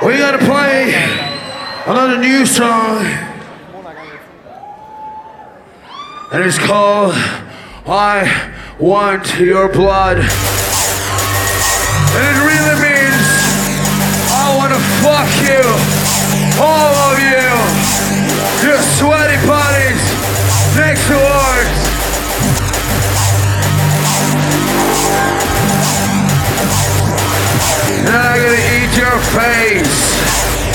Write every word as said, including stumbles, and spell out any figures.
We gotta play another new song, and it's called I Want Your Blood. And it really means I wanna fuck you, all of you, your sweaty bodies next to ours. And I'm gonna eat your face.